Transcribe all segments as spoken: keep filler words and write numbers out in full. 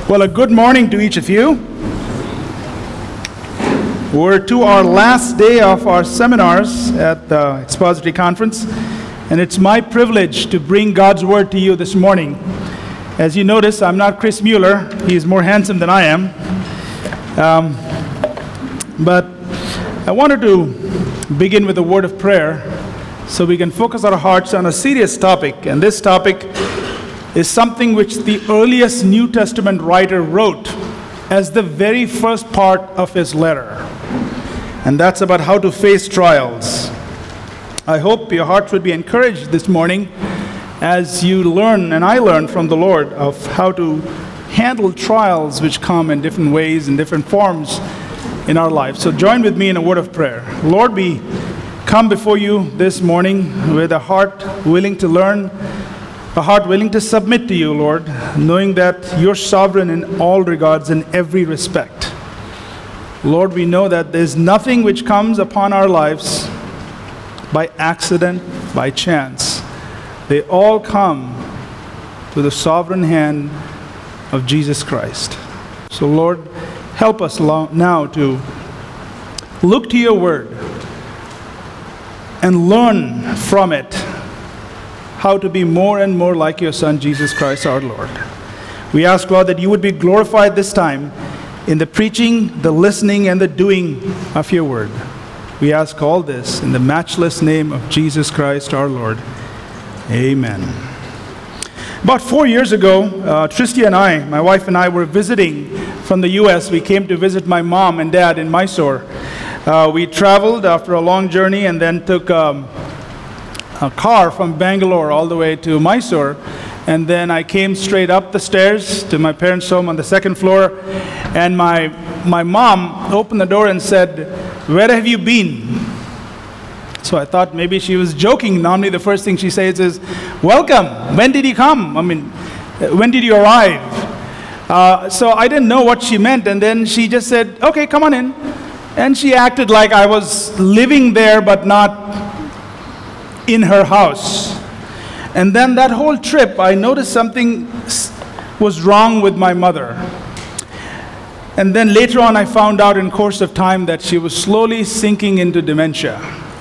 Well, a good morning to each of you. We're to our last day of our seminars at the Expository Conference, and it's my privilege to bring God's Word to you this morning. As you notice, I'm not Chris Mueller. He's more handsome than I am. Um, but I wanted to begin with a word of prayer so we can focus our hearts on a serious topic. And this topic is something which the earliest New Testament writer wrote as the very first part of his letter. And that's about how to face trials. I hope your hearts would be encouraged this morning as you learn, and I learn from the Lord, of how to handle trials which come in different ways, in different forms in our life. So join with me in a word of prayer. Lord, we come before you this morning with a heart willing to learn, a heart willing to submit to you, Lord, knowing that you're sovereign in all regards, in every respect. Lord, we know that there's nothing which comes upon our lives by accident, by chance. They all come through the sovereign hand of Jesus Christ. So, Lord, help us now to look to your word and learn from it how to be more and more like your Son, Jesus Christ, our Lord. We ask, Lord, that you would be glorified this time in the preaching, the listening, and the doing of your word. We ask all this in the matchless name of Jesus Christ, our Lord. Amen. About four years ago, uh, Tristy and I, my wife and I, were visiting from the U S. We came to visit my mom and dad in Mysore. Uh, we traveled after a long journey and then took um, a car from Bangalore all the way to Mysore. And then I came straight up the stairs to my parents' home on the second floor. And my my mom opened the door and said, "Where have you been?" So I thought maybe she was joking. Normally the first thing she says is, "Welcome. When did you come? I mean, when did you arrive?" Uh, so I didn't know what she meant. And then she just said, "Okay, come on in." And she acted like I was living there but not in her house. And then that whole trip, I noticed something was wrong with my mother. And then later on, I found out in course of time that she was slowly sinking into dementia.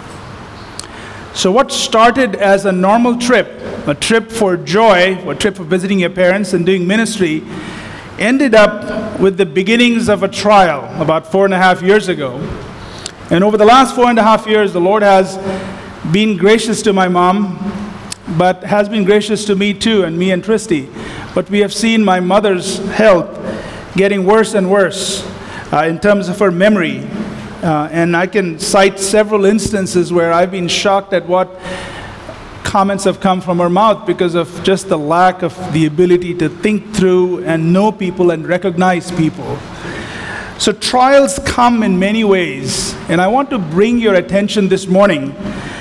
So what started as a normal trip, a trip for joy, a trip for visiting your parents and doing ministry, ended up with the beginnings of a trial about four and a half years ago. And over the last four and a half years, the Lord has been gracious to my mom, but has been gracious to me too, and me and Tristy. But we have seen my mother's health getting worse and worse uh, in terms of her memory. Uh, and I can cite several instances where I've been shocked at what comments have come from her mouth because of just the lack of the ability to think through and know people and recognize people. So trials come in many ways, and I want to bring your attention this morning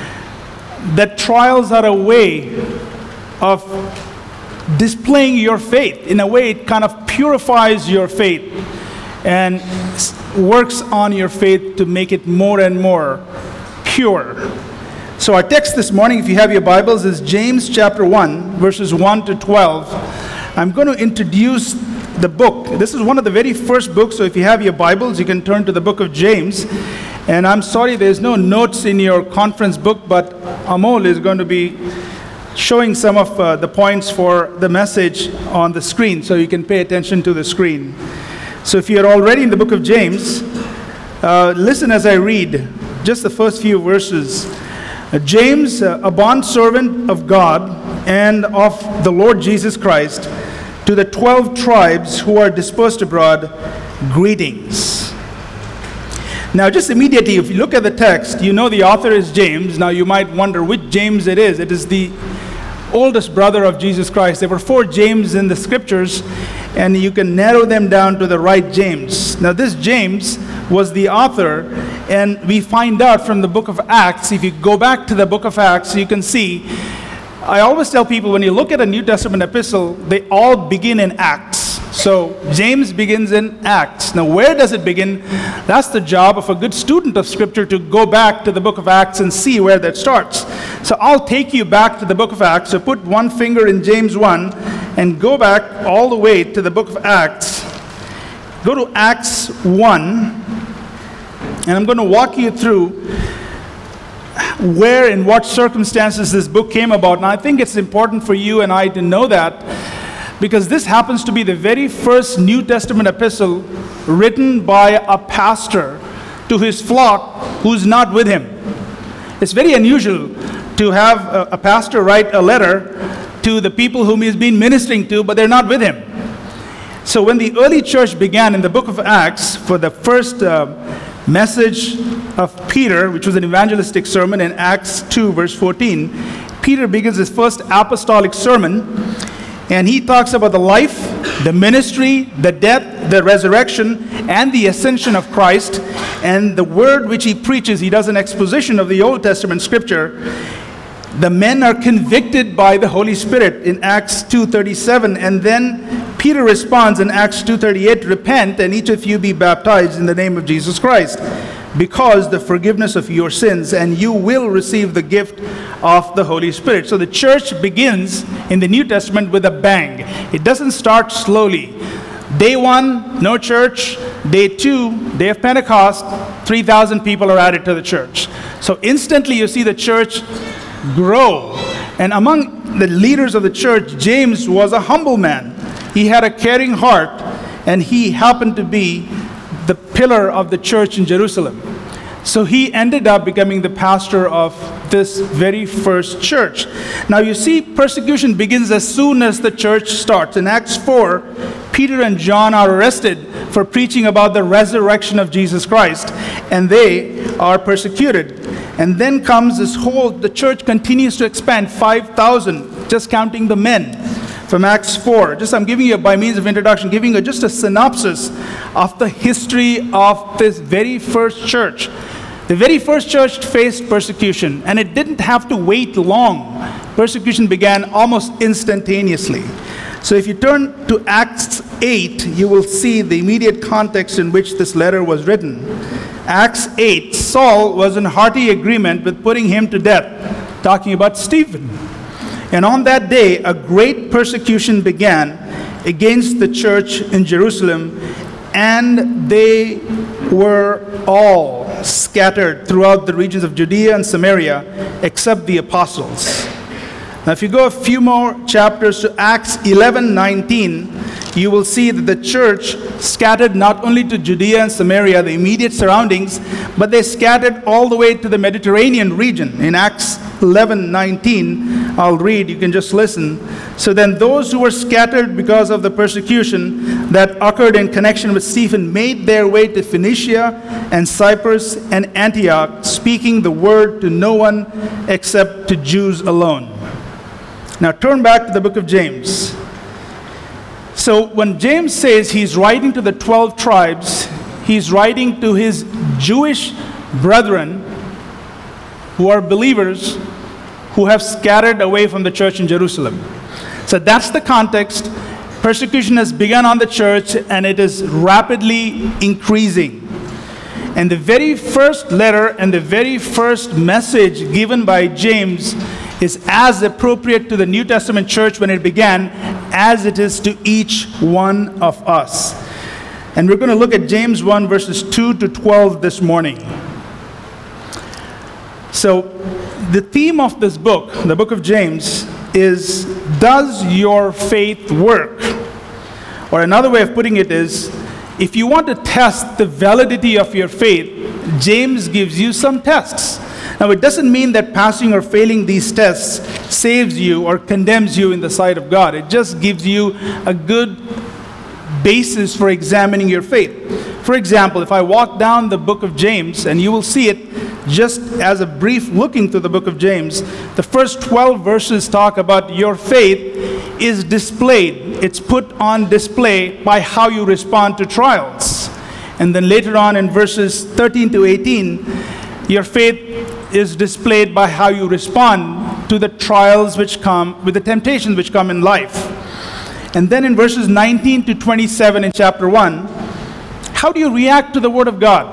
that trials are a way of displaying your faith. In a way, it kind of purifies your faith and works on your faith to make it more and more pure. So our text this morning, if you have your Bibles, is James chapter one, verses one to twelve. I'm going to introduce the book. This is one of the very first books, so if you have your Bibles, you can turn to the book of James. And I'm sorry there's no notes in your conference book, but Amol is going to be showing some of uh, the points for the message on the screen, so you can pay attention to the screen. So if you're already in the book of James, uh, listen as I read just the first few verses. Uh, James, uh, a bondservant of God and of the Lord Jesus Christ, to the twelve tribes who are dispersed abroad, greetings. Now, just immediately, if you look at the text, you know the author is James. Now, you might wonder which James it is. It is the oldest brother of Jesus Christ. There were four James in the scriptures, and you can narrow them down to the right James. Now, this James was the author, and we find out from the book of Acts. If you go back to the book of Acts, you can see, I always tell people, when you look at a New Testament epistle, they all begin in Acts. So James begins in Acts. Now, where does it begin? That's the job of a good student of Scripture, to go back to the book of Acts and see where that starts. So I'll take you back to the book of Acts. So put one finger in James one and go back all the way to the book of Acts. Go to Acts one, and I'm going to walk you through where and what circumstances this book came about. And I think it's important for you and I to know that, because this happens to be the very first New Testament epistle written by a pastor to his flock who's not with him. It's very unusual to have a, a pastor write a letter to the people whom he's been ministering to, but they're not with him. So when the early church began in the book of Acts, for the first uh, message of Peter, which was an evangelistic sermon in Acts two, verse fourteen, Peter begins his first apostolic sermon, and he talks about the life, the ministry, the death, the resurrection, and the ascension of Christ. And the word which he preaches, he does an exposition of the Old Testament scripture. The men are convicted by the Holy Spirit in Acts two thirty-seven. And then Peter responds in Acts two thirty-eight, repent and each of you be baptized in the name of Jesus Christ, because the forgiveness of your sins, and you will receive the gift of the Holy Spirit. So the church begins in the New Testament with a bang. It doesn't start slowly. Day one, no church. Day two, day of Pentecost, three thousand people are added to the church. So instantly you see the church grow. And among the leaders of the church, James was a humble man. He had a caring heart, and he happened to be the pillar of the church in Jerusalem. So he ended up becoming the pastor of this very first church. Now you see, persecution begins as soon as the church starts. In Acts four, Peter and John are arrested for preaching about the resurrection of Jesus Christ, and they are persecuted. And then comes this whole, the church continues to expand, five thousand, just counting the men. From Acts four, just I'm giving you by means of introduction, giving you just a synopsis of the history of this very first church. The very first church faced persecution, and it didn't have to wait long. Persecution began almost instantaneously. So if you turn to Acts eight, you will see the immediate context in which this letter was written. Acts eight, Saul was in hearty agreement with putting him to death, talking about Stephen. And on that day, a great persecution began against the church in Jerusalem, and they were all scattered throughout the regions of Judea and Samaria, except the apostles. Now, if you go a few more chapters to Acts eleven nineteen, you will see that the church scattered not only to Judea and Samaria, the immediate surroundings, but they scattered all the way to the Mediterranean region. In Acts eleven nineteen, I'll read, you can just listen. So then those who were scattered because of the persecution that occurred in connection with Stephen made their way to Phoenicia and Cyprus and Antioch, speaking the word to no one except to Jews alone. Now turn back to the book of James. So when James says he's writing to the twelve tribes, he's writing to his Jewish brethren who are believers who have scattered away from the church in Jerusalem. So that's the context. Persecution has begun on the church, and it is rapidly increasing. And the very first letter and the very first message given by James is as appropriate to the New Testament church when it began as it is to each one of us. And we're going to look at James one, verses two to twelve this morning. So the theme of this book, the book of James, is, does your faith work? Or another way of putting it is, if you want to test the validity of your faith, James gives you some tests. Now, it doesn't mean that passing or failing these tests saves you or condemns you in the sight of God. It just gives you a good basis for examining your faith. For example, if I walk down the book of James, and you will see it just as a brief looking through the book of James, the first twelve verses talk about your faith is displayed. It's put on display by how you respond to trials. And then later on in verses thirteen to eighteen, your faith is displayed by how you respond to the trials which come, with the temptations which come in life. And then in verses nineteen to twenty-seven in chapter one, how do you react to the Word of God?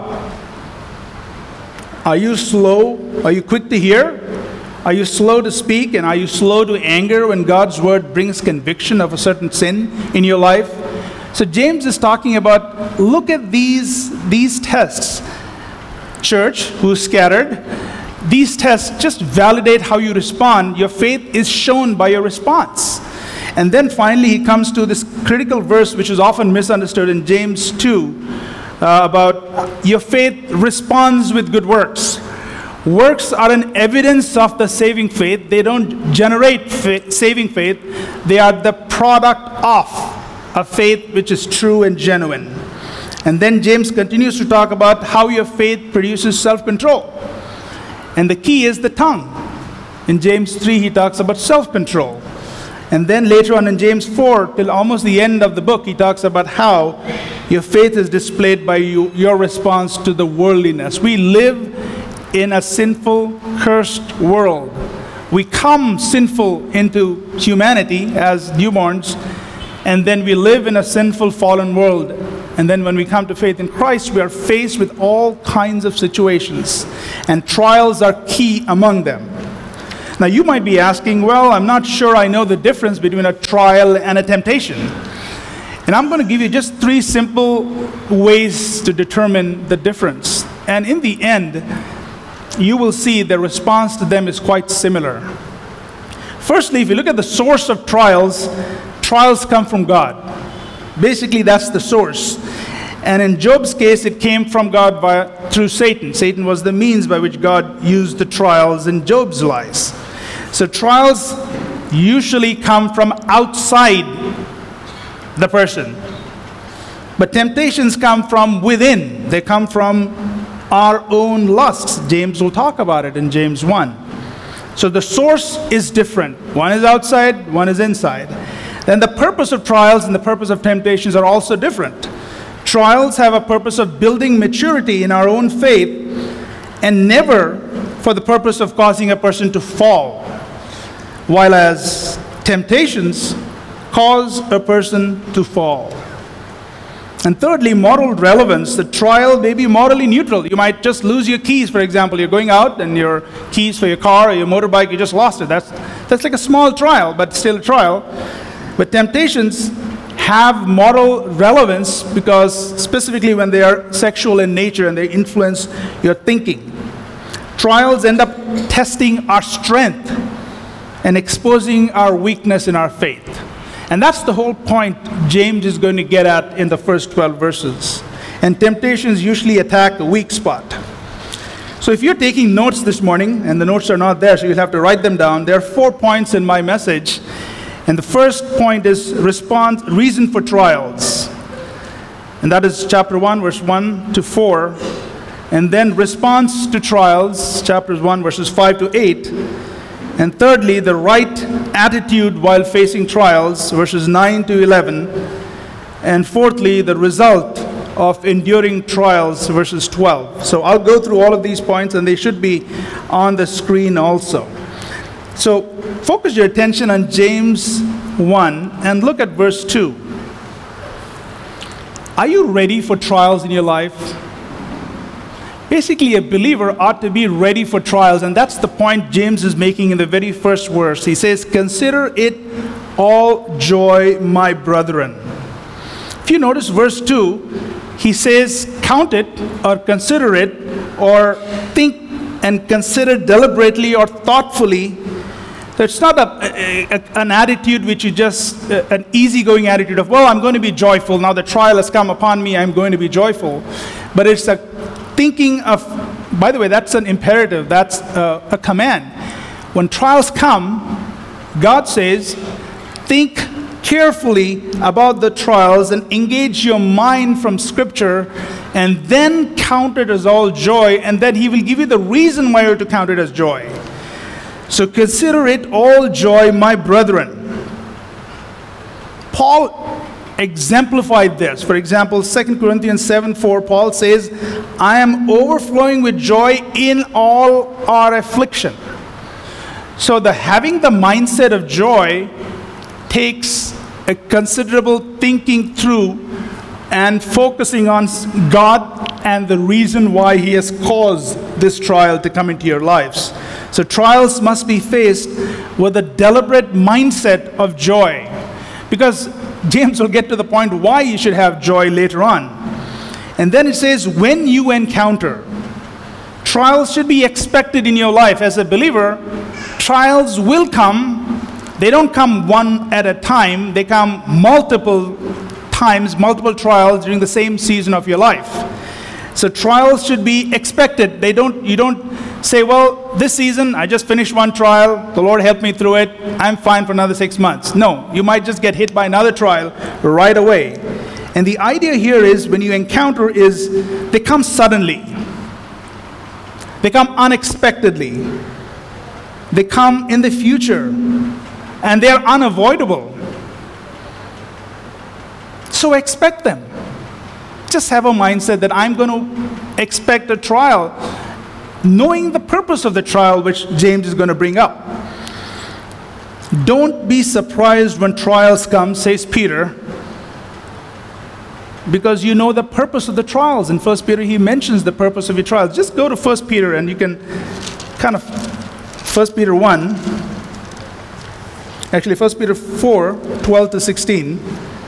Are you slow? Are you quick to hear? Are you slow to speak? And are you slow to anger when God's Word brings conviction of a certain sin in your life? So James is talking about, look at these, these tests. Church, who's scattered, these tests just validate how you respond. Your faith is shown by your response. And then finally, he comes to this critical verse, which is often misunderstood in James two, uh, about your faith responds with good works. Works are an evidence of the saving faith. They don't generate fa- saving faith. They are the product of a faith which is true and genuine. And then James continues to talk about how your faith produces self-control. And the key is the tongue. In James three, he talks about self-control. And then later on in James four, till almost the end of the book, he talks about how your faith is displayed by you, your response to the worldliness. We live in a sinful, cursed world. We come sinful into humanity as newborns, and then we live in a sinful, fallen world. And then when we come to faith in Christ, we are faced with all kinds of situations, and trials are key among them. Now you might be asking, well, I'm not sure I know the difference between a trial and a temptation. And I'm going to give you just three simple ways to determine the difference. And in the end, you will see the response to them is quite similar. Firstly, if you look at the source of trials, trials come from God. Basically, that's the source. And in Job's case, it came from God by, through Satan. Satan was the means by which God used the trials in Job's lives. So trials usually come from outside the person. But temptations come from within. They come from our own lusts. James will talk about it in James one. So the source is different. One is outside, one is inside. Then the purpose of trials and the purpose of temptations are also different. Trials have a purpose of building maturity in our own faith, and never for the purpose of causing a person to fall. While as temptations cause a person to fall. And thirdly, moral relevance. The trial may be morally neutral. You might just lose your keys, for example. You're going out and your keys for your car or your motorbike, you just lost it. That's, that's like a small trial, but still a trial. But temptations have moral relevance because specifically when they are sexual in nature and they influence your thinking. Trials end up testing our strength and exposing our weakness in our faith. And that's the whole point James is going to get at in the first twelve verses. And temptations usually attack the weak spot. So if you're taking notes this morning, and the notes are not there, so you'll have to write them down, there are four points in my message. And the first point is response, reason for trials. And that is chapter one, verse one to four. And then response to trials, chapters one, verses five to eight. And thirdly, the right attitude while facing trials, verses nine to eleven. And fourthly, the result of enduring trials, verses twelve. So I'll go through all of these points, and they should be on the screen also. So focus your attention on James one and look at verse two. Are you ready for trials in your life? Basically, a believer ought to be ready for trials, and that's the point James is making in the very first verse. He says, "Consider it all joy, my brethren." If you notice verse two, he says, count it or consider it or think and consider deliberately or thoughtfully. So it's not a, a, an attitude which you just, uh, an easygoing attitude of, well, I'm going to be joyful. Now the trial has come upon me, I'm going to be joyful. But it's a thinking of, by the way, that's an imperative, that's a, a command. When trials come, God says, think carefully about the trials and engage your mind from Scripture, and then count it as all joy, and then He will give you the reason why you're to count it as joy. So consider it all joy, my brethren. Paul exemplified this. For example, Second Corinthians seven four, Paul says, I am overflowing with joy in all our affliction. So the having the mindset of joy takes a considerable thinking through and focusing on God and the reason why He has caused this trial to come into your lives. So trials must be faced with a deliberate mindset of joy. Because James will get to the point why you should have joy later on. And then it says, when you encounter, trials should be expected in your life. As a believer, trials will come. They don't come one at a time. They come multiple times, multiple trials during the same season of your life. So trials should be expected. They don't, you don't say, well, this season I just finished one trial. The Lord helped me through it. I'm fine for another six months. No, you might just get hit by another trial right away. And the idea here is when you encounter is they come suddenly. They come unexpectedly. They come in the future. And they are unavoidable. So expect them. Just have a mindset that I'm going to expect a trial, knowing the purpose of the trial, which James is going to bring up. Don't be surprised when trials come, says Peter, because you know the purpose of the trials. In First Peter, he mentions the purpose of your trials. Just go to First Peter and you can kind of, First Peter one, actually First Peter four, twelve to sixteen.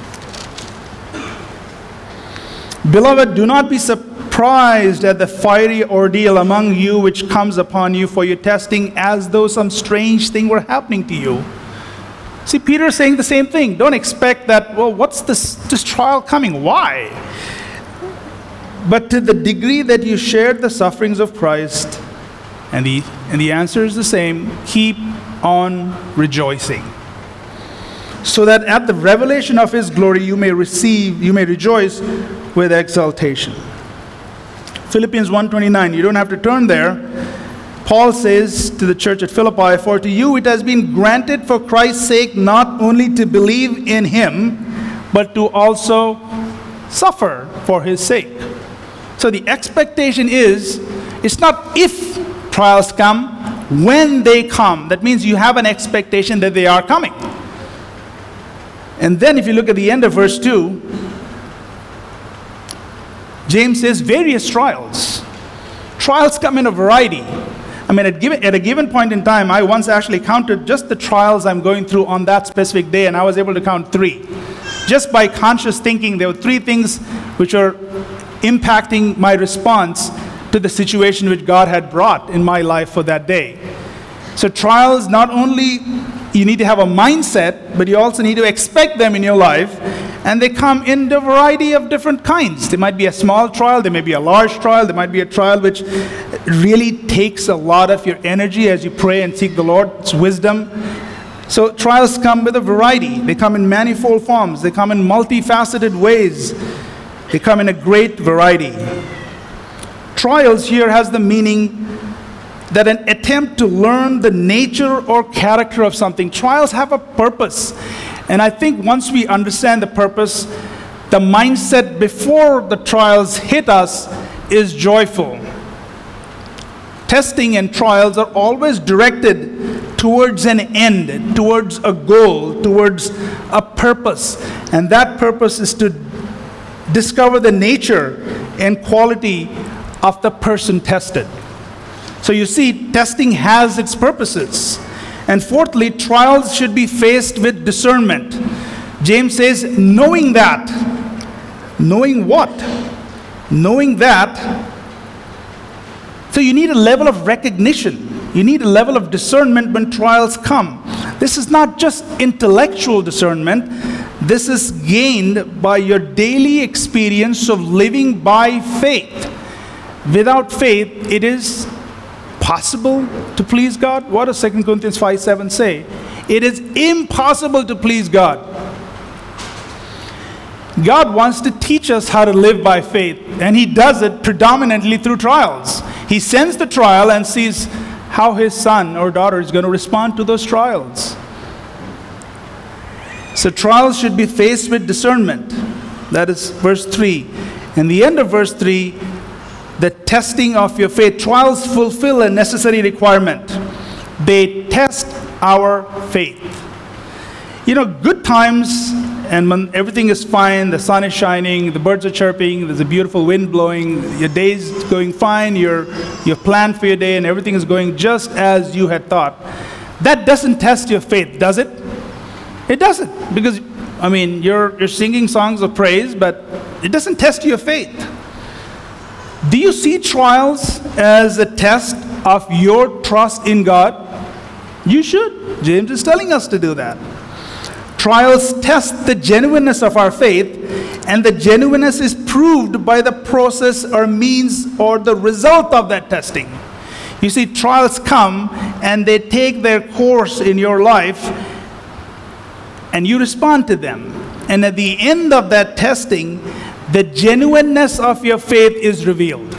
Beloved, do not be surprised at the fiery ordeal among you which comes upon you for your testing, as though some strange thing were happening to you. See, Peter is saying the same thing. Don't expect that, well, what's this, this trial coming? Why? But to the degree that you shared the sufferings of Christ, and the, and the answer is the same, keep on rejoicing. So that at the revelation of his glory you may receive, you may rejoice with exaltation. Philippians one twenty-nine, you don't have to turn there. Paul says to the church at Philippi, for to you it has been granted for Christ's sake not only to believe in him, but to also suffer for his sake. So the expectation is, it's not if trials come, when they come. That means you have an expectation that they are coming. And then if you look at the end of verse two, James says various trials. Trials come in a variety. I mean, at, given, at a given point in time, I once actually counted just the trials I'm going through on that specific day, and I was able to count three. Just by conscious thinking, there were three things which are impacting my response to the situation which God had brought in my life for that day. So trials, not only you need to have a mindset, but you also need to expect them in your life. And they come in a variety of different kinds. There might be a small trial, there may be a large trial, there might be a trial which really takes a lot of your energy as you pray and seek the Lord's wisdom. So trials come with a variety. They come in manifold forms. They come in multifaceted ways. They come in a great variety. Trials here has the meaning that an attempt to learn the nature or character of something. Trials have a purpose. And I think once we understand the purpose, the mindset before the trials hit us is joyful. Testing and trials are always directed towards an end, towards a goal, towards a purpose. And that purpose is to discover the nature and quality of the person tested. So you see, testing has its purposes. And fourthly, trials should be faced with discernment. James says, knowing that. Knowing what? Knowing that. So you need a level of recognition. You need a level of discernment when trials come. This is not just intellectual discernment. This is gained by your daily experience of living by faith. Without faith, it is possible to please God? What does Second Corinthians five seven say? It is impossible to please God. God wants to teach us how to live by faith, and he does it predominantly through trials. He sends the trial and sees how his son or daughter is going to respond to those trials. So trials should be faced with discernment. That is verse three. And the end of verse three, the testing of your faith. Trials fulfill a necessary requirement. They test our faith. You know, good times, and when everything is fine, the sun is shining, the birds are chirping, there's a beautiful wind blowing, your day's going fine, you're, you're planned for your day, and everything is going just as you had thought. That doesn't test your faith, does it? It doesn't, because I mean, you're, you're singing songs of praise, but it doesn't test your faith. Do you see trials as a test of your trust in God? You should. James is telling us to do that. Trials test the genuineness of our faith, and the genuineness is proved by the process or means or the result of that testing. You see, trials come and they take their course in your life, and you respond to them. And at the end of that testing, the genuineness of your faith is revealed.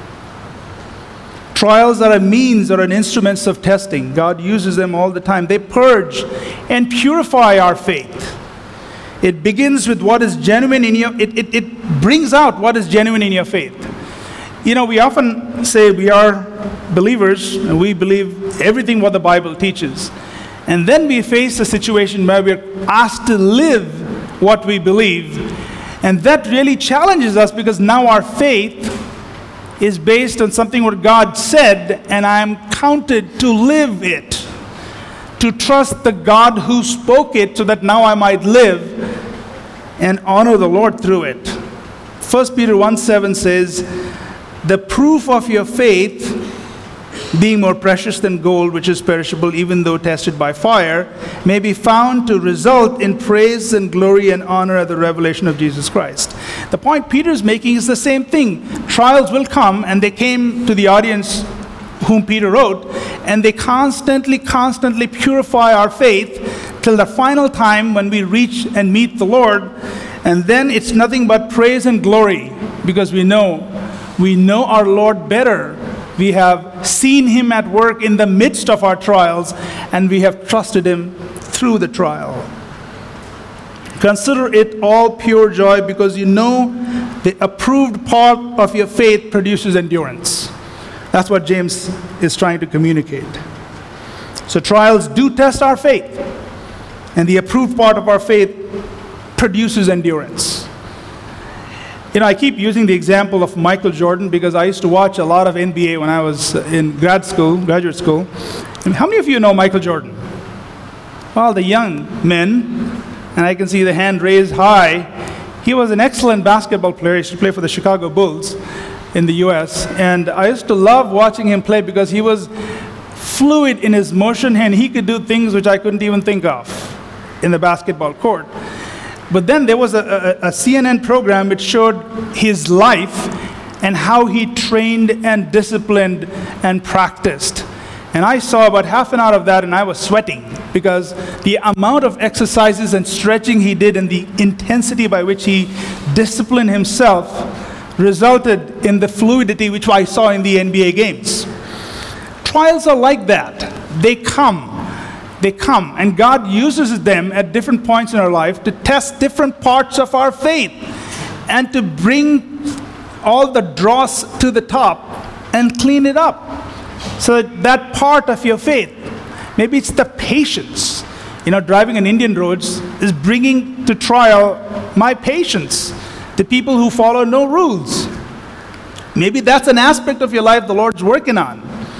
Trials are a means or an instruments of testing. God uses them all the time. They purge and purify our faith. It begins with what is genuine in your, it, it, it brings out what is genuine in your faith. You know, we often say we are believers and we believe everything what the Bible teaches. And then we face a situation where we're asked to live what we believe. And that really challenges us, because now our faith is based on something what God said, and I am counted to live it, to trust the God who spoke it, so that now I might live and honor the Lord through it. First Peter one seven says, the proof of your faith, being more precious than gold, which is perishable, even though tested by fire, may be found to result in praise and glory and honor at the revelation of Jesus Christ. The point Peter is making is the same thing. Trials will come, and they came to the audience whom Peter wrote, and they constantly, constantly purify our faith till the final time when we reach and meet the Lord. And then it's nothing but praise and glory, because we know, we know our Lord better. We have seen him at work in the midst of our trials, and we have trusted him through the trial. Consider it all pure joy, because you know the approved part of your faith produces endurance. That's what James is trying to communicate. So trials do test our faith, and the approved part of our faith produces endurance. You know, I keep using the example of Michael Jordan because I used to watch a lot of N B A when I was in grad school, graduate school. And how many of you know Michael Jordan? Well, the young men, and I can see the hand raised high. He was an excellent basketball player. He used to play for the Chicago Bulls in the U S. And I used to love watching him play because he was fluid in his motion, and he could do things which I couldn't even think of in the basketball court. But then there was a, a, a C N N program which showed his life and how he trained and disciplined and practiced. And I saw about half an hour of that, and I was sweating because the amount of exercises and stretching he did and the intensity by which he disciplined himself resulted in the fluidity which I saw in the N B A games. Trials are like that. They come. They come, and God uses them at different points in our life to test different parts of our faith and to bring all the dross to the top and clean it up. So that, that part of your faith, maybe it's the patience. You know, driving on Indian roads is bringing to trial my patience, the people who follow no rules. Maybe that's an aspect of your life the Lord's working on.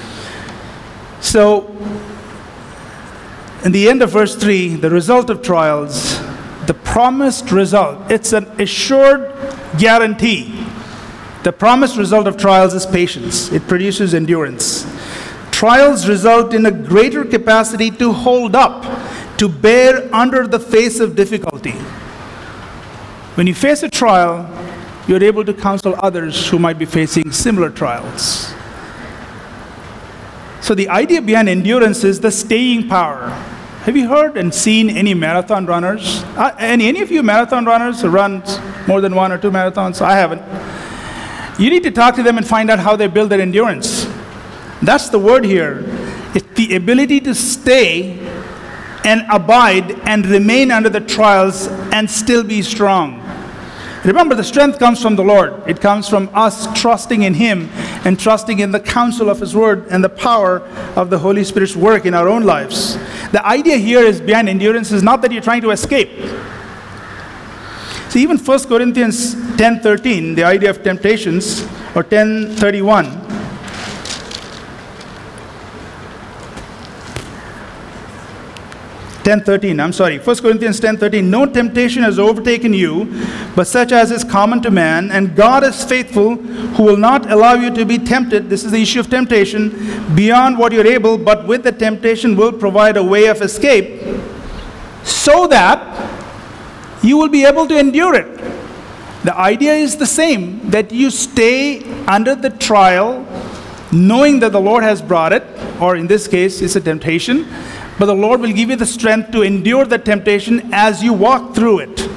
So, in the end of verse three, the result of trials, the promised result, it's an assured guarantee. The promised result of trials is patience. It produces endurance. Trials result in a greater capacity to hold up, to bear under the face of difficulty. When you face a trial, you're able to counsel others who might be facing similar trials. So the idea behind endurance is the staying power. Have you heard and seen any marathon runners? Uh, any, any of you marathon runners who run more than one or two marathons? I haven't. You need to talk to them and find out how they build their endurance. That's the word here. It's the ability to stay and abide and remain under the trials and still be strong. Remember, the strength comes from the Lord. It comes from us trusting in Him and trusting in the counsel of His Word and the power of the Holy Spirit's work in our own lives. The idea here is behind endurance is not that you're trying to escape. See, even First Corinthians ten thirteen, the idea of temptations, or ten thirty-one, ten thirteen, I'm sorry, First Corinthians ten thirteen, no temptation has overtaken you, but such as is common to man, and God is faithful, who will not allow you to be tempted, this is the issue of temptation, beyond what you're able, but with the temptation will provide a way of escape, so that you will be able to endure it. The idea is the same, that you stay under the trial, knowing that the Lord has brought it, or in this case, it's a temptation, but the Lord will give you the strength to endure the temptation as you walk through it.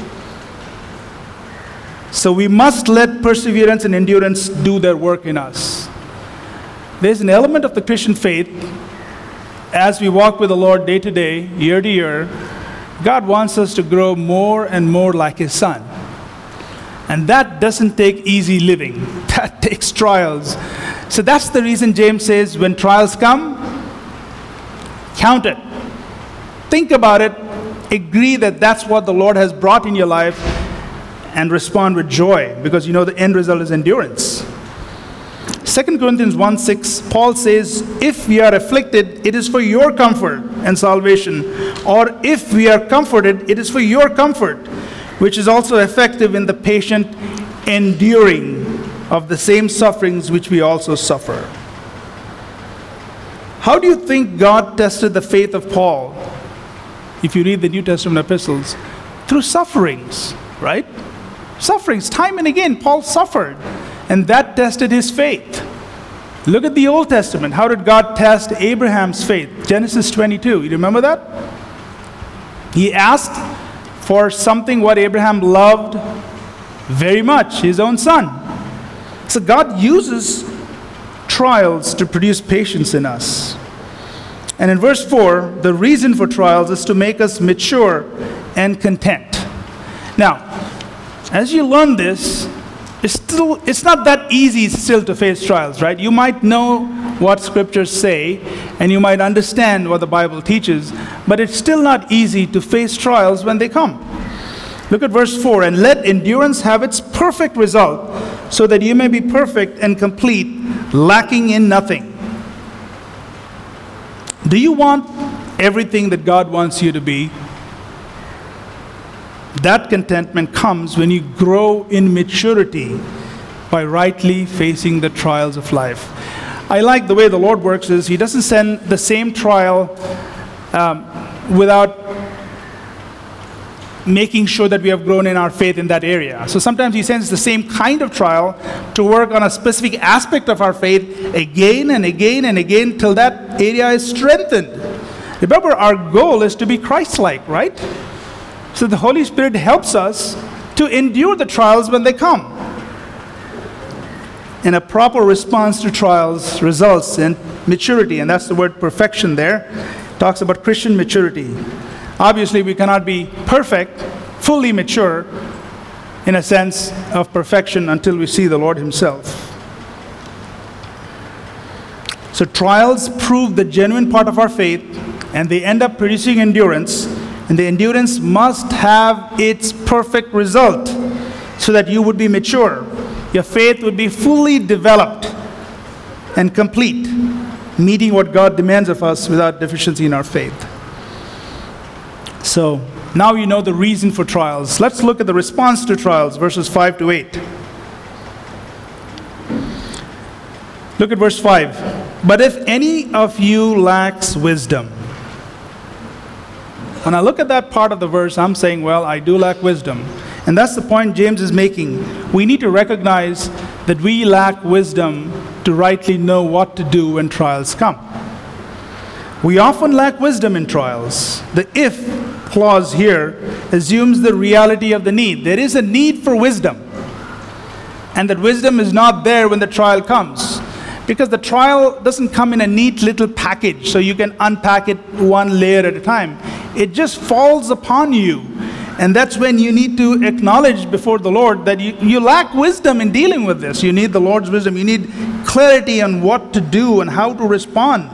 So we must let perseverance and endurance do their work in us. There's an element of the Christian faith, as we walk with the Lord day to day, year to year, God wants us to grow more and more like His Son. And that doesn't take easy living. That takes trials. So that's the reason James says, when trials come, count it. Think about it. Agree that that's what the Lord has brought in your life, and respond with joy, because you know the end result is endurance. Second Corinthians one six, Paul says, if we are afflicted, it is for your comfort and salvation. Or if we are comforted, it is for your comfort, which is also effective in the patient enduring of the same sufferings which we also suffer. How do you think God tested the faith of Paul? If you read the New Testament epistles, through sufferings, right? Sufferings, time and again, Paul suffered, and that tested his faith. Look at the Old Testament. How did God test Abraham's faith? Genesis twenty-two, you remember that? He asked for something what Abraham loved very much, his own son. So God uses trials to produce patience in us. And in verse four, the reason for trials is to make us mature and content. Now, as you learn this, it's still it's not that easy still to face trials, right? You might know what scriptures say, and you might understand what the Bible teaches, but it's still not easy to face trials when they come. Look at verse four, and let endurance have its perfect result, so that you may be perfect and complete, lacking in nothing. Do you want everything that God wants you to be? That contentment comes when you grow in maturity by rightly facing the trials of life. I like the way the Lord works is He doesn't send the same trial um, without making sure that we have grown in our faith in that area. So sometimes He sends the same kind of trial to work on a specific aspect of our faith again and again and again till that area is strengthened. Remember, our goal is to be Christ-like, right? So the Holy Spirit helps us to endure the trials when they come. And a proper response to trials results in maturity, and that's the word perfection there. It talks about Christian maturity. Obviously, we cannot be perfect, fully mature, in a sense of perfection until we see the Lord Himself. So trials prove the genuine part of our faith, and they end up producing endurance, and the endurance must have its perfect result so that you would be mature. Your faith would be fully developed and complete, meeting what God demands of us without deficiency in our faith. So now you know the reason for trials. Let's look at the response to trials, verses five to eight. Look at verse five. But if any of you lacks wisdom. When I look at that part of the verse, I'm saying, well, I do lack wisdom. And that's the point James is making. We need to recognize that we lack wisdom to rightly know what to do when trials come. We often lack wisdom in trials. The if clause here assumes the reality of the need. There is a need for wisdom. And that wisdom is not there when the trial comes. Because the trial doesn't come in a neat little package, so you can unpack it one layer at a time. It just falls upon you. And that's when you need to acknowledge before the Lord that you, you lack wisdom in dealing with this. You need the Lord's wisdom. You need clarity on what to do and how to respond.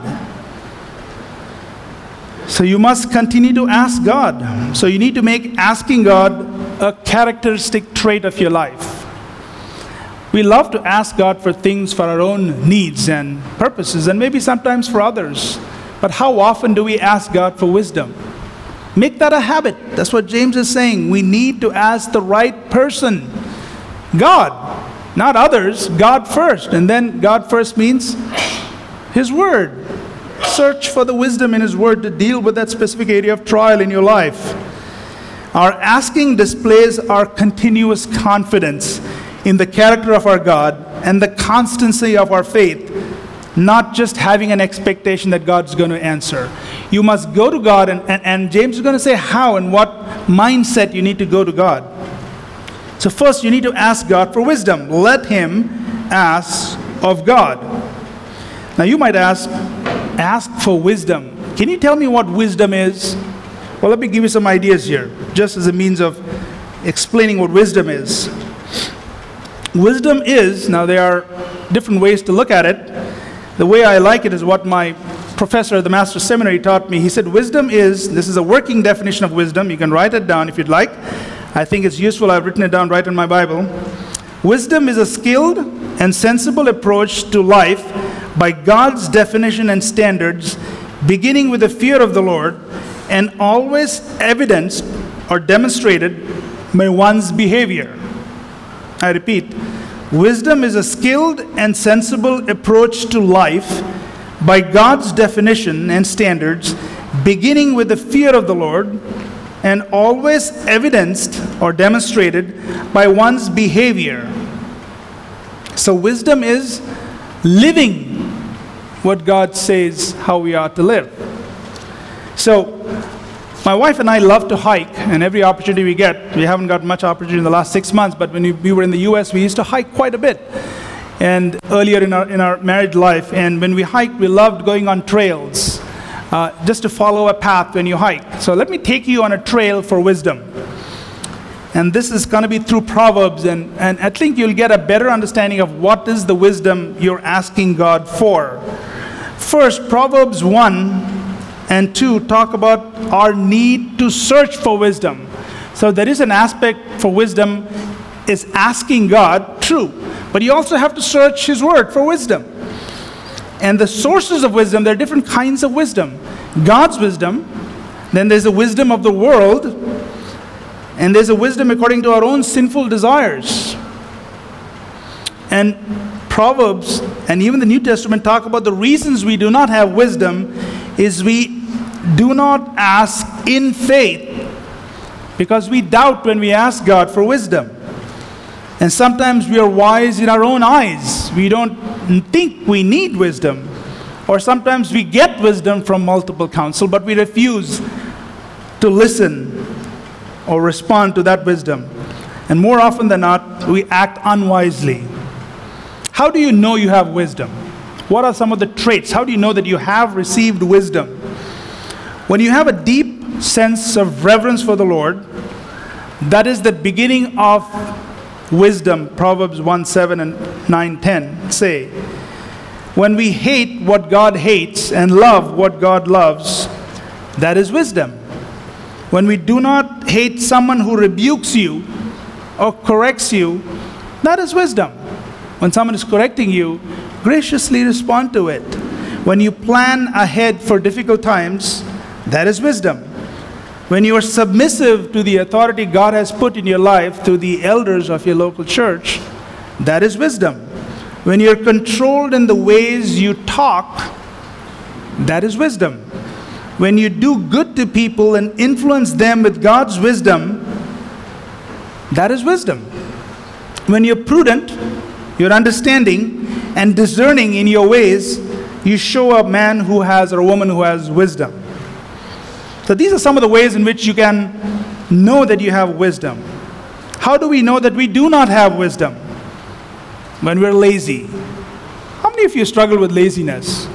So you must continue to ask God. So you need to make asking God a characteristic trait of your life. We love to ask God for things for our own needs and purposes, and maybe sometimes for others. But how often do we ask God for wisdom? Make that a habit. That's what James is saying. We need to ask the right person. God, not others. God first. And then God first means His Word. Search for the wisdom in His Word to deal with that specific area of trial in your life. Our asking displays our continuous confidence in the character of our God and the constancy of our faith, not just having an expectation that God's going to answer. You must go to God, and, and, and James is going to say how and what mindset you need to go to God. So first, you need to ask God for wisdom. Let Him ask of God. Now you might ask, ask for wisdom. Can you tell me what wisdom is? Well, let me give you some ideas here, just as a means of explaining what wisdom is. Wisdom is, now there are different ways to look at it. The way I like it is what my professor at the Master's Seminary taught me. He said, wisdom is, this is a working definition of wisdom. You can write it down if you'd like. I think it's useful. I've written it down right in my Bible. Wisdom is a skilled and sensible approach to life by God's definition and standards, beginning with the fear of the Lord, and always evidenced or demonstrated by one's behavior. I repeat, wisdom is a skilled and sensible approach to life by God's definition and standards, beginning with the fear of the Lord, and always evidenced or demonstrated by one's behavior. So wisdom is living what God says how we are to live. So my wife and I love to hike, and every opportunity we get, we haven't got much opportunity in the last six months, but when we, we were in the U S, we used to hike quite a bit. And earlier in our in our married life, and when we hiked, we loved going on trails, uh, just to follow a path when you hike. So let me take you on a trail for wisdom. And this is going to be through Proverbs, and, and I think you'll get a better understanding of what is the wisdom you're asking God for. First, Proverbs one and two talk about our need to search for wisdom. So there is an aspect for wisdom is asking God, true, but you also have to search His Word for wisdom. And the sources of wisdom, there are different kinds of wisdom. God's wisdom, then there's the wisdom of the world, and there's a wisdom according to our own sinful desires. And Proverbs and even the New Testament talk about the reasons we do not have wisdom is we do not ask in faith, because we doubt when we ask God for wisdom. And sometimes we are wise in our own eyes. We don't think we need wisdom. Or sometimes we get wisdom from multiple counsel, but we refuse to listen or respond to that wisdom. And more often than not, we act unwisely. How do you know you have wisdom? What are some of the traits? How do you know that you have received wisdom? When you have a deep sense of reverence for the Lord, that is the beginning of wisdom. Proverbs one seven and nine ten say, when we hate what God hates and love what God loves, that is wisdom. When we do not hate someone who rebukes you or corrects you, that is wisdom. When someone is correcting you, graciously respond to it. When you plan ahead for difficult times, that is wisdom. When you are submissive to the authority God has put in your life through the elders of your local church, that is wisdom. When you're controlled in the ways you talk, that is wisdom. When you do good to people and influence them with God's wisdom, that is wisdom. When you're prudent, you're understanding and discerning in your ways, you show a man who has or a woman who has wisdom. So these are some of the ways in which you can know that you have wisdom. How do we know that we do not have wisdom? When we're lazy. How many of you struggle with laziness?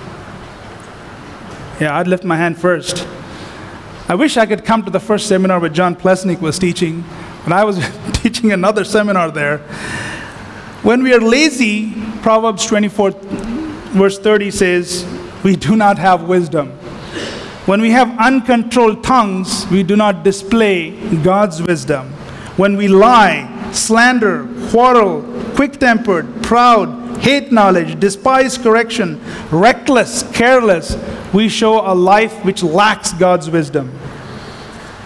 Yeah, I'd lift my hand first. I wish I could come to the first seminar where John Plesnick was teaching, but I was teaching another seminar there. When we are lazy, Proverbs twenty-four, verse thirty says, we do not have wisdom. When we have uncontrolled tongues, we do not display God's wisdom. When we lie, slander, quarrel, quick-tempered, proud, hate knowledge, despise correction, reckless, careless, we show a life which lacks God's wisdom.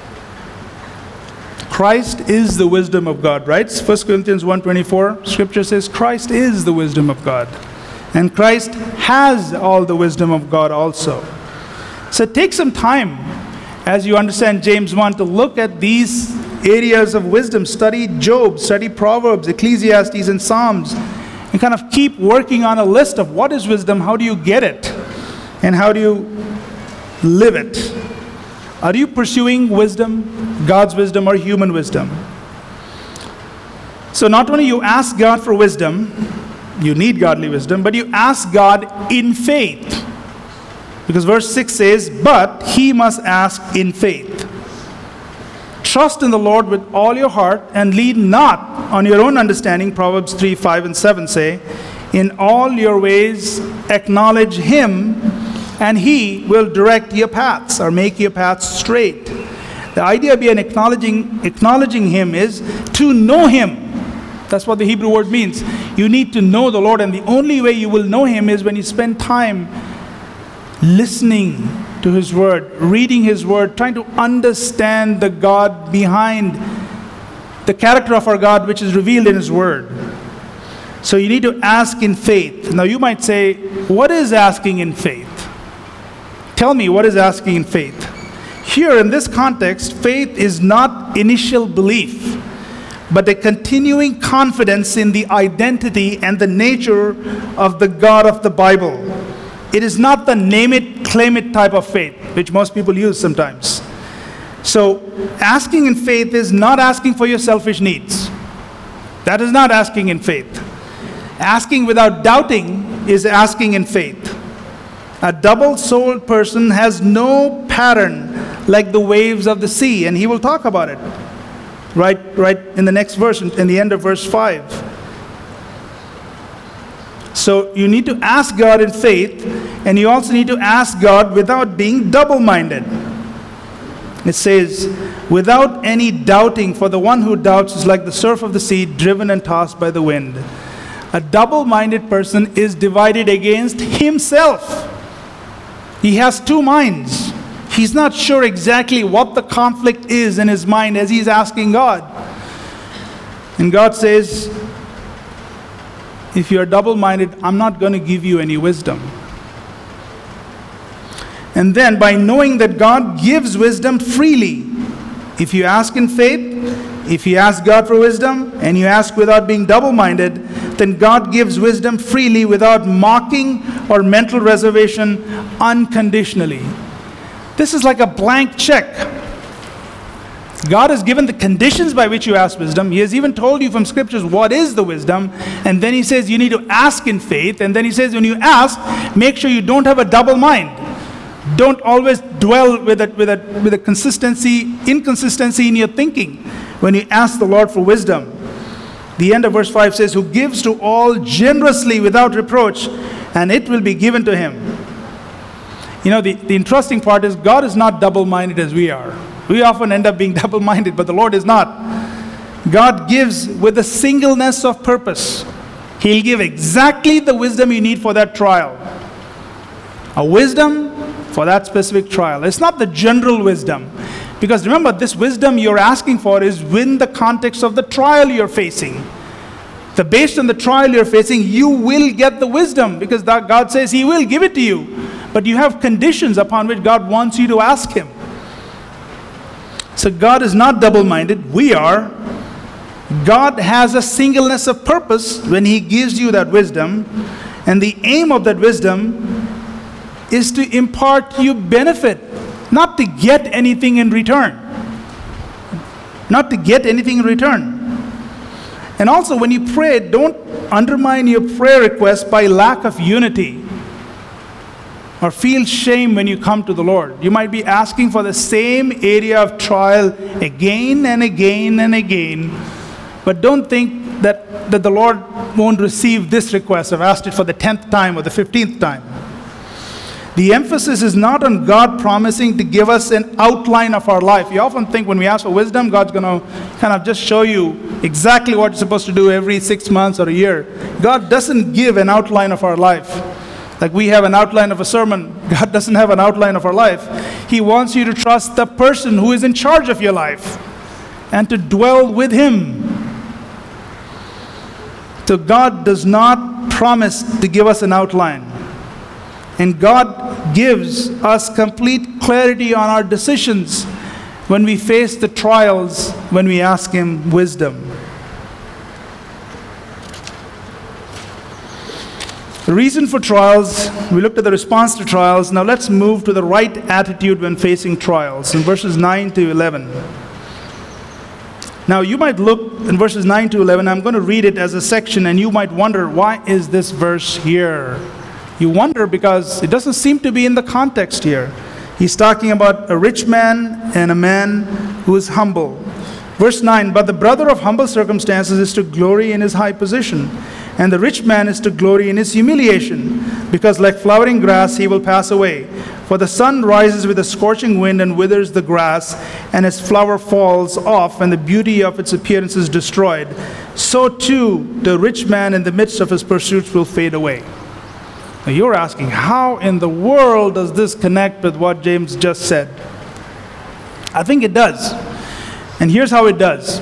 Christ is the wisdom of God, right? First Corinthians one twenty-four, Scripture says Christ is the wisdom of God. And Christ has all the wisdom of God also. So take some time as you understand James one to look at these areas of wisdom. Study Job, study Proverbs, Ecclesiastes, and Psalms, and kind of keep working on a list of what is wisdom, how do you get it, and how do you live it. Are you pursuing wisdom, God's wisdom or human wisdom? So not only you ask God for wisdom, you need godly wisdom, but you ask God in faith. Because verse six says, but he must ask in faith. Trust in the Lord with all your heart and lean not on your own understanding. Proverbs three, five, and seven say, in all your ways acknowledge him, and he will direct your paths or make your paths straight. The idea behind acknowledging, acknowledging him is to know him. That's what the Hebrew word means. You need to know the Lord, and the only way you will know him is when you spend time listening to his word, reading his word, trying to understand the God behind the character of our God, which is revealed in his word. So you need to ask in faith. Now you might say, what is asking in faith? Tell me, what is asking in faith? Here in this context, faith is not initial belief, but a continuing confidence in the identity and the nature of the God of the Bible. It is not the name it, claim it type of faith, which most people use sometimes. So asking in faith is not asking for your selfish needs. That is not asking in faith. Asking without doubting is asking in faith. A double-souled person has no pattern like the waves of the sea, and he will talk about it right, right in the next verse, in the end of verse five. So you need to ask God in faith, and you also need to ask God without being double-minded. It says, without any doubting, for the one who doubts is like the surf of the sea, driven and tossed by the wind. A double-minded person is divided against himself. He has two minds. He's not sure exactly what the conflict is in his mind as he's asking God. And God says, if you're double-minded, I'm not going to give you any wisdom. And then by knowing that God gives wisdom freely, if you ask in faith, if you ask God for wisdom, and you ask without being double-minded, then God gives wisdom freely without mocking or mental reservation unconditionally. This is like a blank check. God has given the conditions by which you ask wisdom. He has even told you from scriptures what is the wisdom. And then he says you need to ask in faith. And then he says when you ask, make sure you don't have a double mind. Don't always dwell with a, with a, with a consistency, inconsistency in your thinking when you ask the Lord for wisdom. The end of verse five says, who gives to all generously without reproach, and it will be given to him. You know, the, the interesting part is God is not double-minded as we are. We often end up being double-minded, but the Lord is not. God gives with a singleness of purpose. He'll give exactly the wisdom you need for that trial. A wisdom for that specific trial. It's not the general wisdom. Because remember, this wisdom you're asking for is within the context of the trial you're facing. The based on the trial you're facing, you will get the wisdom because that God says He will give it to you. But you have conditions upon which God wants you to ask Him. So God is not double-minded. We are. God has a singleness of purpose when He gives you that wisdom. And the aim of that wisdom is to impart to you benefit, not to get anything in return. Not to get anything in return. And also when you pray, don't undermine your prayer request by lack of unity or feel shame when you come to the Lord. You might be asking for the same area of trial again and again and again, but don't think that, that the Lord won't receive this request. I've asked it for the tenth time or the fifteenth time. The emphasis is not on God promising to give us an outline of our life. You often think when we ask for wisdom, God's going to kind of just show you exactly what you're supposed to do every six months or a year. God doesn't give an outline of our life. Like we have an outline of a sermon, God doesn't have an outline of our life. He wants you to trust the person who is in charge of your life. and to dwell with him. So God does not promise to give us an outline. And God gives us complete clarity on our decisions when we face the trials, when we ask him wisdom. The reason for trials, we looked at the response to trials. Now let's move to the right attitude when facing trials in verses nine to eleven. Now you might look in verses nine to eleven, I'm going to read it as a section, and you might wonder, why is this verse here? You wonder because it doesn't seem to be in the context here. He's talking about a rich man and a man who is humble. Verse nine, but the brother of humble circumstances is to glory in his high position, and the rich man is to glory in his humiliation, because like flowering grass he will pass away. For the sun rises with a scorching wind and withers the grass, and its flower falls off, and the beauty of its appearance is destroyed. So too the rich man in the midst of his pursuits will fade away. Now you're asking, how in the world does this connect with what James just said? I think it does. And here's how it does.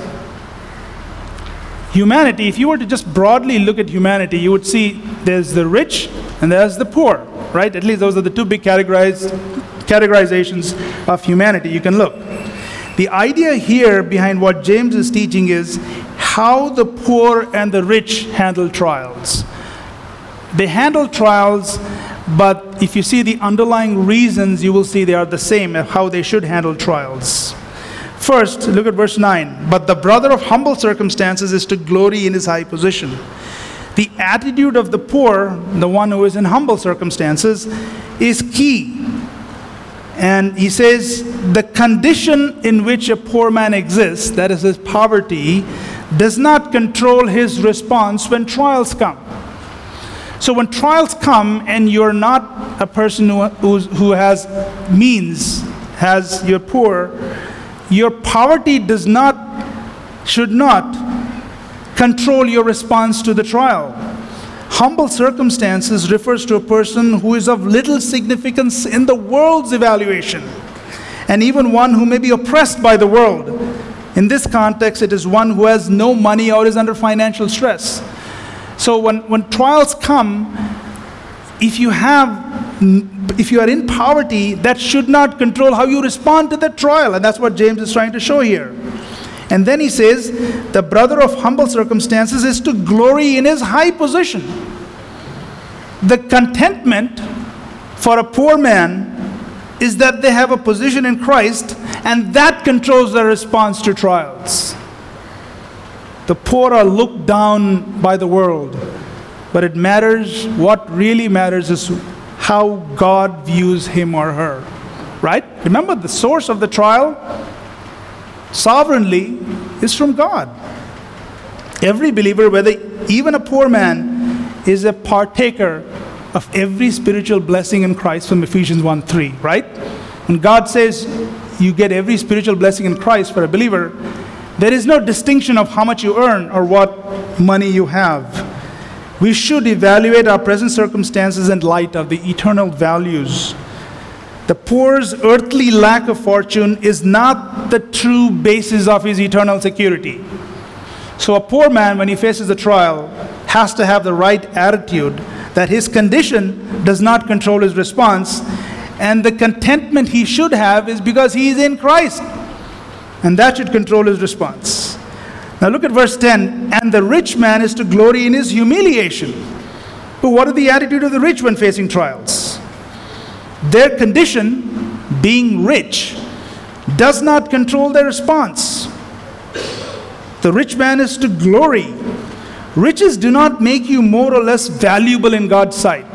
Humanity, if you were to just broadly look at humanity, you would see there's the rich and there's the poor, right? At least those are the two big categorized, categorizations of humanity. You can look. The idea here behind what James is teaching is how the poor and the rich handle trials. They handle trials, but if you see the underlying reasons, you will see they are the same as how they should handle trials. First, look at verse nine. But the brother of humble circumstances is to glory in his high position. The attitude of the poor, the one who is in humble circumstances, is key. And he says, the condition in which a poor man exists, that is his poverty, does not control his response when trials come. So when trials come and you're not a person who, who's, who has means, has, you're poor, your poverty does not, should not control your response to the trial. Humble circumstances refers to a person who is of little significance in the world's evaluation, and even one who may be oppressed by the world. In this context, it is one who has no money or is under financial stress. So when, when trials come, if you have If you are in poverty, that should not control how you respond to that trial. And that's what James is trying to show here. And then he says, the brother of humble circumstances is to glory in his high position. The contentment for a poor man is that they have a position in Christ, and that controls their response to trials. The poor are looked down by the world, but it matters, what really matters is how God views him or her, right? Remember, the source of the trial sovereignly is from God. Every believer, whether even a poor man, is a partaker of every spiritual blessing in Christ from Ephesians one three, right? When God says you get every spiritual blessing in Christ for a believer, there is no distinction of how much you earn or what money you have. We should evaluate our present circumstances in light of the eternal values. The poor's earthly lack of fortune is not the true basis of his eternal security. So a poor man, when he faces a trial, has to have the right attitude that his condition does not control his response, and the contentment he should have is because he is in Christ, and that should control his response. Now look at verse ten. And the rich man is to glory in his humiliation. But what is the attitude of the rich when facing trials? Their condition, being rich, does not control their response. The rich man is to glory. Riches do not make you more or less valuable in God's sight.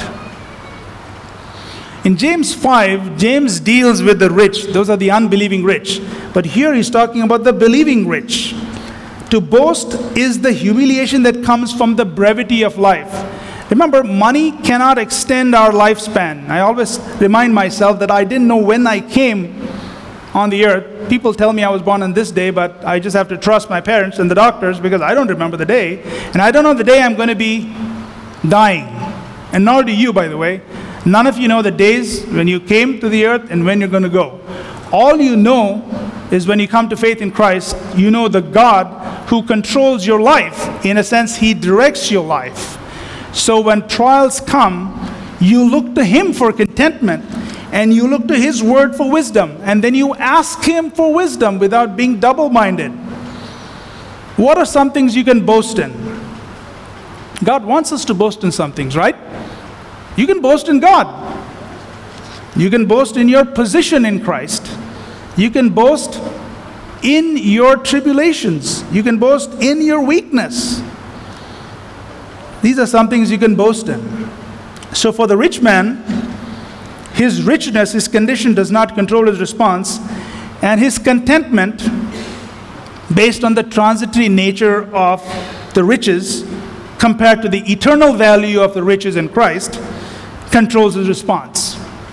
In James five, James deals with the rich. Those are the unbelieving rich. But here he's talking about the believing rich. To boast is the humiliation that comes from the brevity of life. Remember, money cannot extend our lifespan. I always remind myself that I didn't know when I came on the earth. People tell me I was born on this day, but I just have to trust my parents and the doctors because I don't remember the day. And I don't know the day I'm going to be dying. And nor do you, by the way. None of you know the days when you came to the earth and when you're going to go. All you know is when you come to faith in Christ, you know the God who controls your life. In a sense, He directs your life. So when trials come, you look to Him for contentment, and you look to His word for wisdom, and then you ask Him for wisdom without being double-minded. What are some things you can boast in? God wants us to boast in some things, right? You can boast in God. You can boast in your position in Christ. You can boast in your tribulations. You can boast in your weakness. These are some things you can boast in. So for the rich man, his richness, his condition does not control his response, and his contentment, based on the transitory nature of the riches compared to the eternal value of the riches in Christ, controls his response.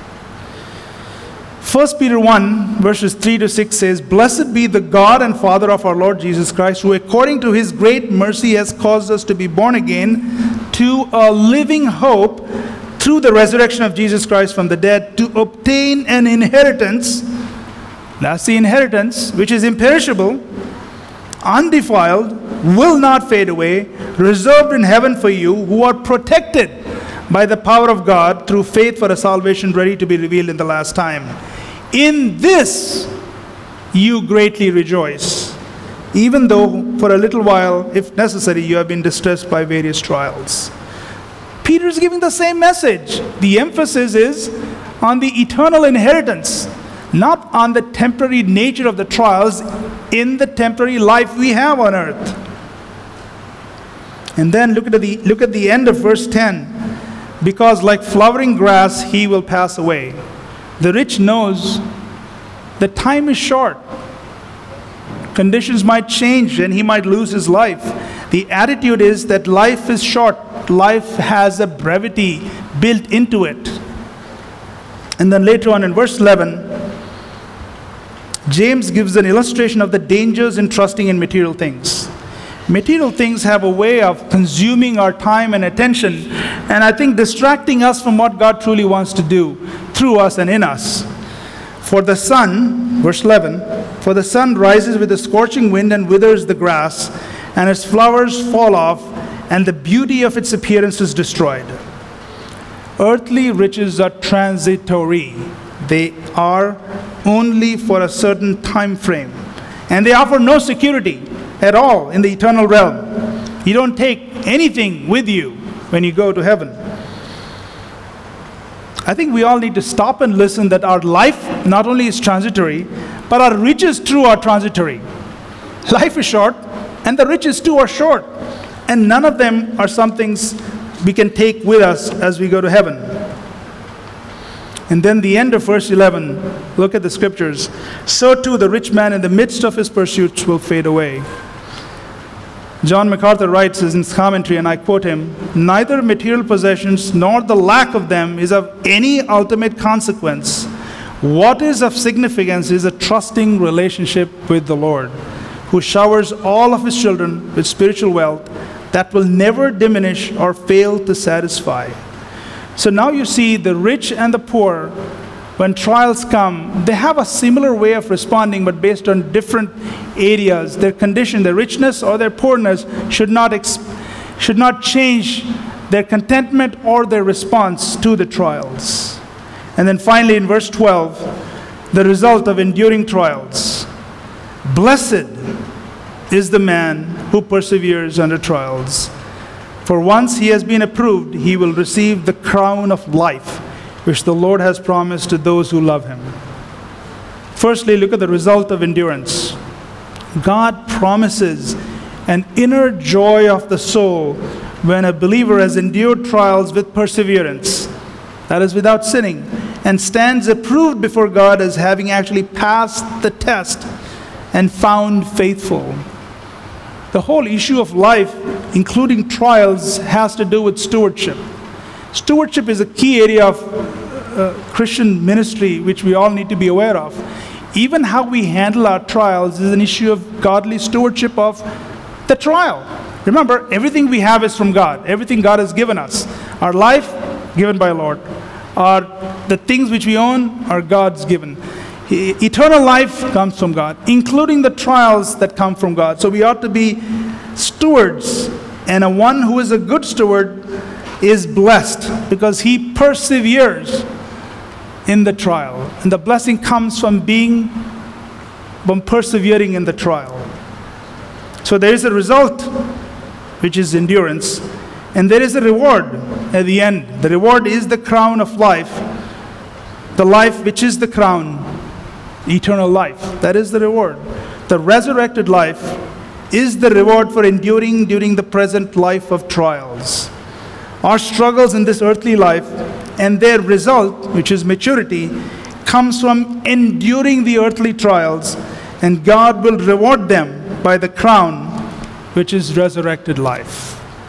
First Peter one, verses three to six says, "Blessed be the God and Father of our Lord Jesus Christ, who according to His great mercy has caused us to be born again to a living hope through the resurrection of Jesus Christ from the dead, to obtain an inheritance," that's the inheritance, "which is imperishable, undefiled, will not fade away, reserved in heaven for you, who are protected by the power of God through faith for a salvation ready to be revealed in the last time. In this you greatly rejoice, even though for a little while, if necessary, you have been distressed by various trials." Peter is giving the same message. The emphasis is on the eternal inheritance, not on the temporary nature of the trials in the temporary life we have on earth. And then look at the, look at the end of verse ten. "Because like flowering grass, he will pass away." The rich knows the time is short. Conditions might change and he might lose his life. The attitude is that life is short. Life has a brevity built into it. And then later on in verse eleven, James gives an illustration of the dangers in trusting in material things. Material things have a way of consuming our time and attention, and I think distracting us from what God truly wants to do through us and in us. For the sun, verse eleven, "For the sun rises with a scorching wind and withers the grass, and its flowers fall off, and the beauty of its appearance is destroyed." Earthly riches are transitory. They are only for a certain time frame, and they offer no security at all in the eternal realm. You don't take anything with you when you go to heaven. I think we all need to stop and listen that our life not only is transitory, but our riches too are transitory. Life is short, and the riches too are short, and none of them are some things we can take with us as we go to heaven. And then the end of verse eleven, look at the scriptures. "So too the rich man in the midst of his pursuits will fade away." John MacArthur writes in his commentary, and I quote him, "Neither material possessions nor the lack of them is of any ultimate consequence. What is of significance is a trusting relationship with the Lord, who showers all of His children with spiritual wealth that will never diminish or fail to satisfy." So now you see the rich and the poor, when trials come, they have a similar way of responding, but based on different areas. Their condition, their richness or their poorness should not, ex- should not change their contentment or their response to the trials. And then finally in verse twelve, the result of enduring trials. "Blessed is the man who perseveres under trials. For once he has been approved, he will receive the crown of life, which the Lord has promised to those who love Him." Firstly, look at the result of endurance. God promises an inner joy of the soul when a believer has endured trials with perseverance, that is without sinning, and stands approved before God as having actually passed the test and found faithful. The whole issue of life, including trials, has to do with stewardship. Stewardship is a key area of uh, Christian ministry which we all need to be aware of. Even how we handle our trials is an issue of godly stewardship of the trial. Remember, everything we have is from God. Everything God has given us. Our life, given by the Lord. Our, the things which we own are God's given. E- Eternal life comes from God, including the trials that come from God. So we ought to be stewards, and a one who is a good steward is blessed because he perseveres in the trial. And the blessing comes from being, from persevering in the trial. So there is a result, which is endurance, and there is a reward at the end. The reward is the crown of life, the life which is the crown, eternal life. That is the reward. The resurrected life is the reward for enduring during the present life of trials. Our struggles in this earthly life and their result, which is maturity, comes from enduring the earthly trials, and God will reward them by the crown, which is resurrected life.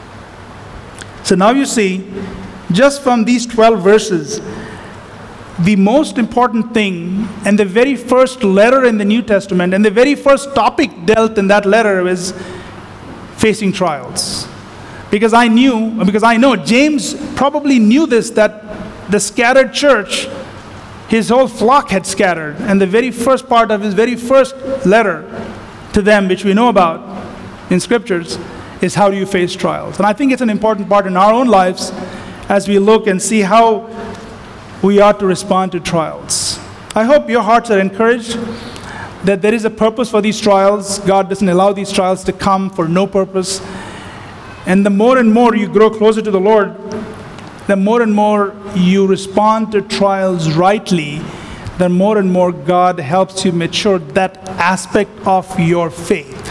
So now you see, just from these twelve verses, the most important thing, and the very first letter in the New Testament, and the very first topic dealt in that letter is facing trials. Because I knew, because I know James probably knew this, that the scattered church, his whole flock had scattered. And the very first part of his very first letter to them, which we know about in scriptures, is how do you face trials. And I think it's an important part in our own lives as we look and see how we ought to respond to trials. I hope your hearts are encouraged that there is a purpose for these trials. God doesn't allow these trials to come for no purpose. And the more and more you grow closer to the Lord, the more and more you respond to trials rightly, the more and more God helps you mature that aspect of your faith.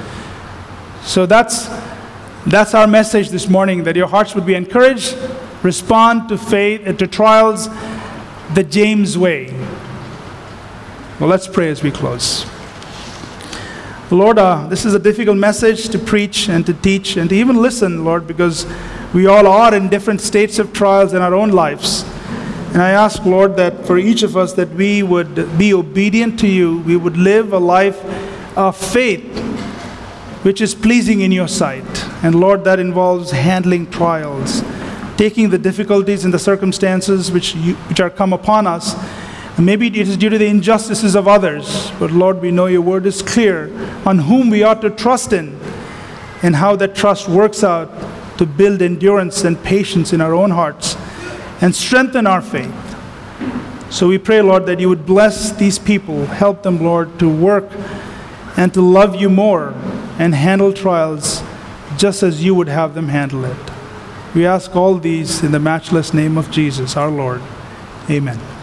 So that's that's our message this morning, that your hearts would be encouraged. Respond to faith, uh, to trials, the James way. Well, let's pray as we close. Lord, uh, this is a difficult message to preach and to teach and to even listen, Lord, because we all are in different states of trials in our own lives. And I ask, Lord, that for each of us that we would be obedient to you, we would live a life of faith, which is pleasing in your sight. And Lord, that involves handling trials, taking the difficulties and the circumstances which you, which are come upon us. And maybe it is due to the injustices of others, but Lord, we know your word is clear on whom we ought to trust in and how that trust works out to build endurance and patience in our own hearts and strengthen our faith. So we pray, Lord, that you would bless these people, help them, Lord, to work and to love you more and handle trials just as you would have them handle it. We ask all these in the matchless name of Jesus, our Lord. Amen.